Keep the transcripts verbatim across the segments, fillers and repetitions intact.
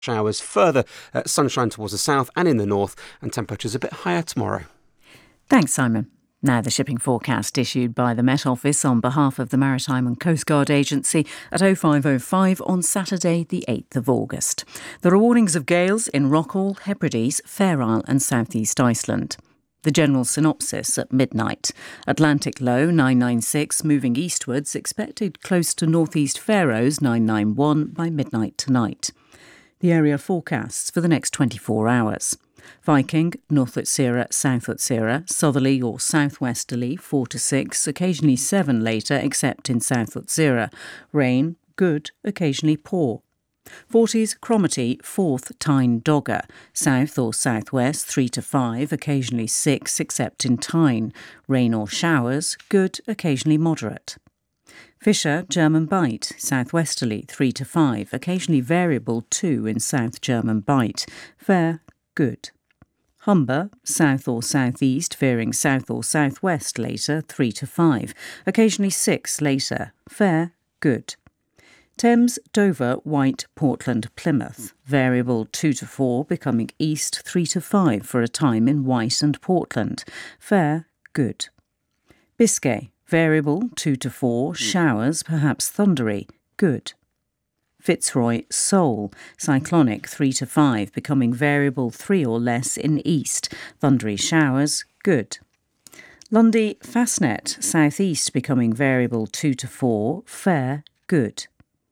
Showers further, uh, sunshine towards the south and in the north, and temperatures a bit higher tomorrow. Thanks, Simon. Now the shipping forecast issued by the Met Office on behalf of the Maritime and Coast Guard Agency at oh five oh five on Saturday the eighth of August. There are warnings of gales in Rockall, Hebrides, Fair Isle and South East Iceland. The general synopsis at midnight. Atlantic low nine nine six moving eastwards, expected close to northeast Faroes nine nine one by midnight tonight. The area forecasts for the next twenty-four hours. Viking, North Utsira, South Utsira, southerly or southwesterly four to six, occasionally seven later except in South Utsira. Rain, good, occasionally poor. forties, Cromarty, fourth, Tyne, Dogger. South or southwest three to five, occasionally six except in Tyne. Rain or showers, good, occasionally moderate. Fisher, German Bight, southwesterly three to five, occasionally variable two in South German Bight. Fair, good. Humber, south or southeast, veering south or southwest later three to five, occasionally six later. Fair, good. Thames, Dover, White, Portland, Plymouth. Variable two to four, becoming east three to five for a time in White and Portland. Fair, good. Biscay, variable two to four, showers, perhaps thundery, good. Fitzroy, Seoul, cyclonic three to five, becoming variable three or less in east, thundery showers, good. Lundy, Fastnet, southeast, becoming variable two to four, fair, good.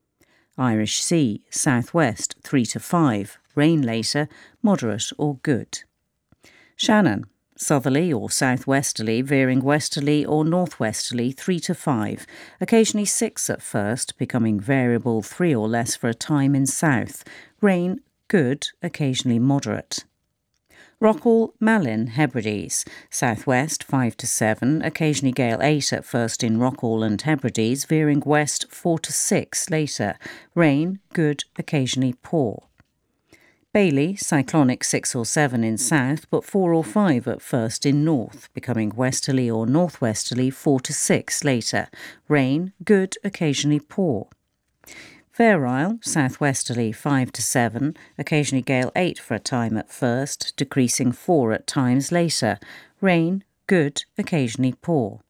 Irish Sea, southwest three to five, rain later, moderate or good. Shannon, southerly or southwesterly, veering westerly or northwesterly three to five, occasionally six at first, becoming variable three or less for a time in south. Rain, good, occasionally moderate. Rockall, Malin, Hebrides, southwest five to seven, occasionally gale eight at first in Rockall and Hebrides, veering west four to six later. Rain, good, occasionally poor. Bailey, cyclonic six or seven in south, but four or five at first in north, becoming westerly or northwesterly four to six later. Rain, good, occasionally poor. Fair Isle, southwesterly five to seven, occasionally gale eight for a time at first, decreasing four at times later. Rain, good, occasionally poor.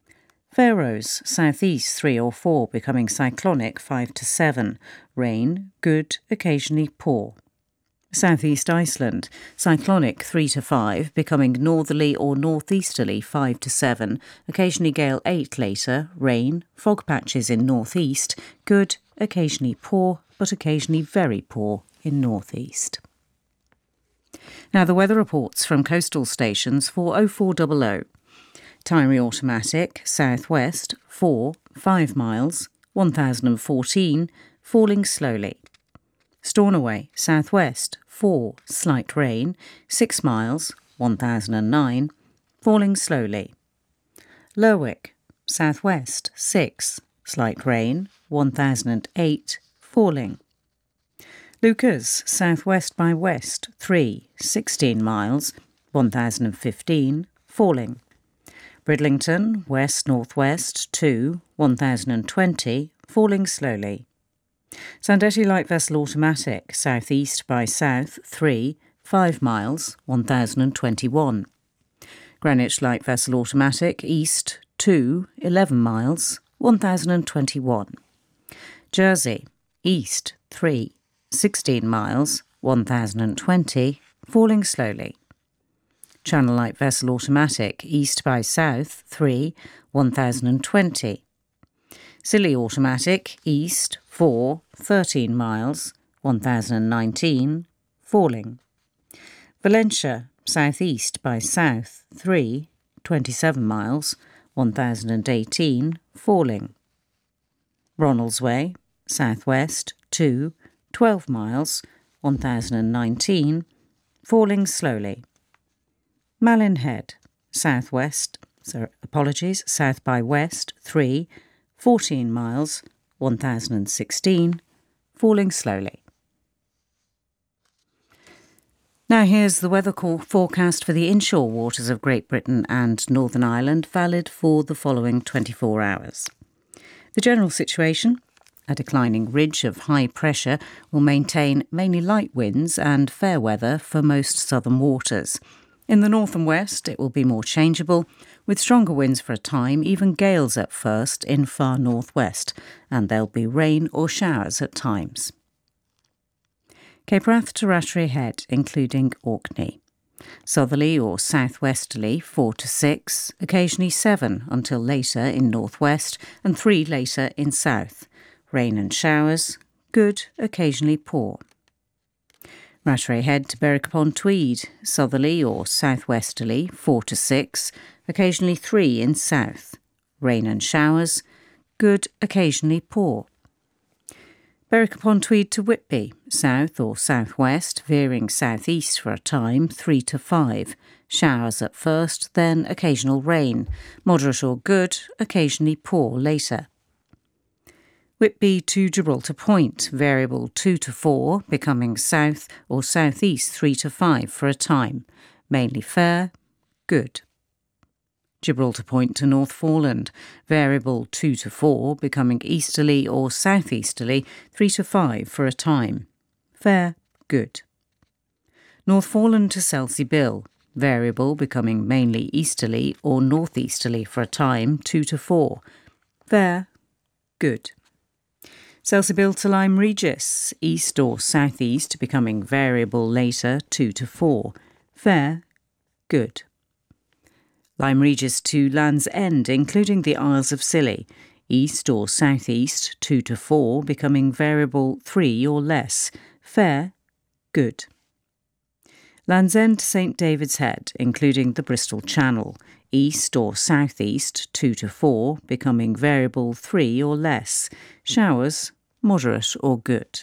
Faroes, southeast three or four, becoming cyclonic five to seven. Rain, good, occasionally poor. Southeast Iceland, cyclonic three to five, becoming northerly or northeasterly five to seven, occasionally gale eight later, rain, fog patches in northeast, good, occasionally poor, but occasionally very poor in northeast. Now the weather reports from coastal stations for oh four hundred. Tynri automatic, southwest, four, five miles, one thousand fourteen, falling slowly. Stornoway, southwest, four, slight rain, six miles, one thousand nine, falling slowly. Lerwick, southwest, six, slight rain, one thousand eight, falling. Lucas, southwest by west, three, sixteen miles, one thousand fifteen, falling. Bridlington, west-northwest, two, one thousand twenty, falling slowly. Sandetti light vessel automatic, southeast by south, three, five miles, one thousand twenty-one. Greenwich light vessel automatic, east, two, eleven miles, one thousand twenty-one. Jersey, east, three, sixteen miles, one thousand twenty, falling slowly. Channel light vessel automatic, east by south, three, one thousand twenty. Scilly automatic, east, four, thirteen miles, one thousand nineteen, falling. Valentia, southeast by south, three, twenty-seven miles, one thousand eighteen, falling. Ronaldsway, southwest, two, twelve miles, one thousand nineteen, falling slowly. Malin Head, southwest, so apologies, south by west, three, fourteen miles, one thousand sixteen, falling slowly. Now here's the weather forecast for the inshore waters of Great Britain and Northern Ireland, valid for the following twenty-four hours. The general situation: A declining ridge of high pressure will maintain mainly light winds and fair weather for most southern waters. In the north and west, it will be more changeable, with stronger winds for a time, even gales at first in far northwest, and there'll be rain or showers at times. Cape Wrath to Rattray Head, including Orkney. Southerly or southwesterly four to six, occasionally seven until later in northwest and three later in south. Rain and showers, good, occasionally poor. Rattray Head to Berwick upon Tweed, southerly or southwesterly four to six, occasionally three in south. Rain and showers, good, occasionally poor. Berwick upon Tweed to Whitby, south or southwest, veering southeast for a time, three to five. Showers at first, then occasional rain. Moderate or good, occasionally poor later. Whitby to Gibraltar Point, variable two to four, becoming south or southeast three to five for a time. Mainly fair, good. Gibraltar Point to North Foreland, variable two to four, becoming easterly or southeasterly three to five for a time. Fair, good. North Foreland to Selsey Bill, variable becoming mainly easterly or northeasterly for a time, two to four. Fair, good. Selsey Bill to Lyme Regis, east or southeast, becoming variable later, two to four. Fair, good. Lyme Regis to Land's End, including the Isles of Scilly, east or southeast, two to four, becoming variable three or less. Fair, good. Land's End to Saint David's Head, including the Bristol Channel, east or southeast, two to four, becoming variable three or less. Showers, moderate or good.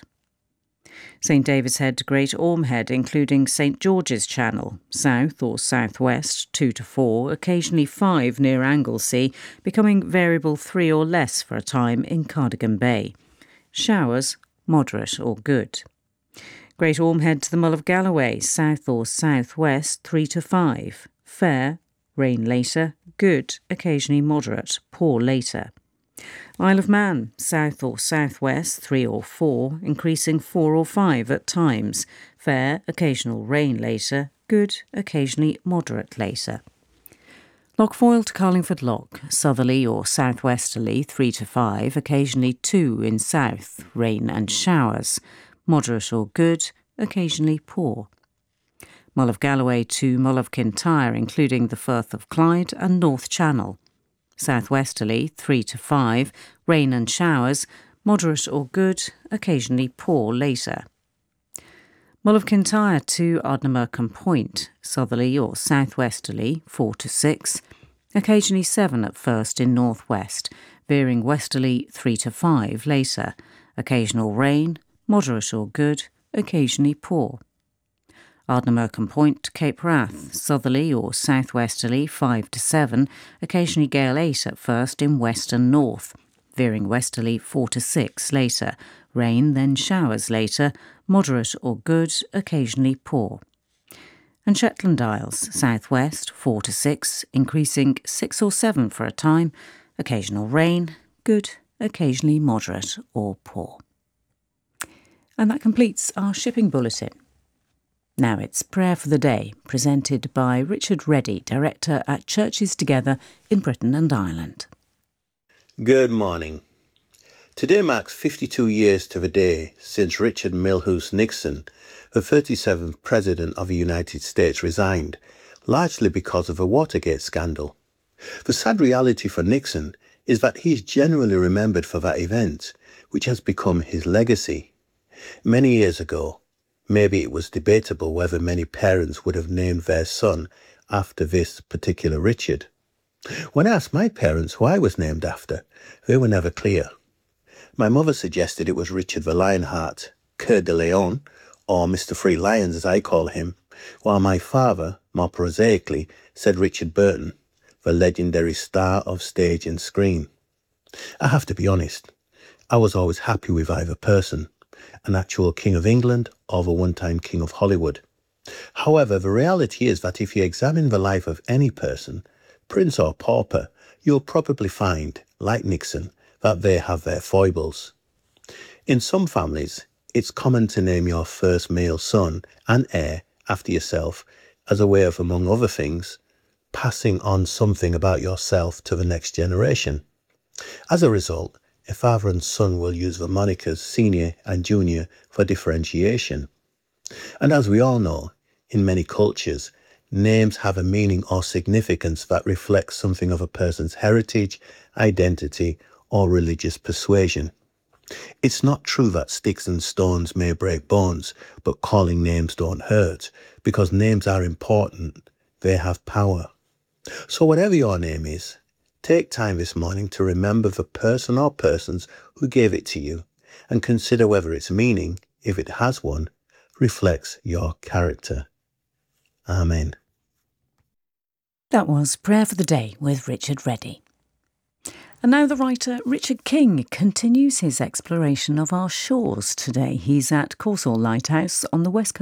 Saint David's Head to Great Orme Head, including Saint George's Channel, south or southwest, two to four, occasionally five near Anglesey, becoming variable three or less for a time in Cardigan Bay. Showers, moderate or good. Great Orme Head to the Mull of Galloway, south or southwest, three to five. Fair, rain later, good, occasionally moderate, poor later. Isle of Man, south or southwest, three or four, increasing four or five at times. Fair, occasional rain later, good, occasionally moderate later. Loch Foyle to Carlingford Loch, southerly or southwesterly, three to five, occasionally two in south, rain and showers. Moderate or good, occasionally poor. Mull of Galloway to Mull of Kintyre, including the Firth of Clyde and North Channel. Southwesterly, three to five, rain and showers, moderate or good, occasionally poor later. Mull of Kintyre to Ardnamurchan Point, southerly or southwesterly, four to six, occasionally seven at first in northwest, veering westerly, three to five later. Occasional rain, moderate or good, occasionally poor. Ardnamurchan Point to Cape Wrath, southerly or southwesterly, five to seven, occasionally gale eight at first in west and north, veering westerly, four to six later. Rain, then showers later, moderate or good, occasionally poor. And Shetland Isles, southwest, four to six, increasing six or seven for a time, occasional rain, good, occasionally moderate or poor. And that completes our shipping bulletin. Now it's Prayer for the Day, presented by Richard Reddy, Director at Churches Together in Britain and Ireland. Good morning. Today marks fifty-two years to the day since Richard Milhous Nixon, the thirty-seventh President of the United States, resigned, largely because of the Watergate scandal. The sad reality for Nixon is that he is generally remembered for that event, which has become his legacy. Many years ago, maybe it was debatable whether many parents would have named their son after this particular Richard. When I asked my parents who I was named after, they were never clear. My mother suggested it was Richard the Lionheart, Coeur de Lion, or Mister Free Lions as I call him, while my father, more prosaically, said Richard Burton, the legendary star of stage and screen. I have to be honest, I was always happy with either person, an actual King of England or the one-time King of Hollywood. However, the reality is that if you examine the life of any person, prince or pauper, you'll probably find, like Nixon, that they have their foibles. In some families, it's common to name your first male son and heir after yourself as a way of, among other things, passing on something about yourself to the next generation. As a result, a father and son will use the monikers senior and junior for differentiation. And as we all know, in many cultures, names have a meaning or significance that reflects something of a person's heritage, identity, or religious persuasion. It's not true that sticks and stones may break bones, but calling names don't hurt, because names are important. They have power. So whatever your name is, take time this morning to remember the person or persons who gave it to you and consider whether its meaning, if it has one, reflects your character. Amen. That was Prayer for the Day with Richard Reddy. And now the writer Richard King continues his exploration of our shores today. He's at Corsall Lighthouse on the west coast